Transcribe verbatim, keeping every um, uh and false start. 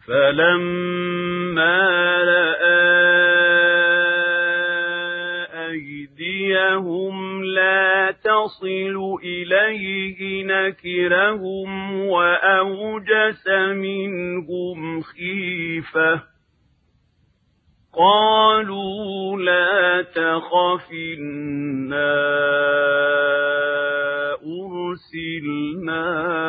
فَلَمَّا رَأَىٰ أَيْدِيَهُمْ لَا تَصِلُ إِلَيْهِ نَكِرَهُمْ وَأَوْجَسَ مِنْهُمْ خِيفَةً ۚ قَالُوا لَا تَخَفْ إِنَّا أُرْسِلْنَا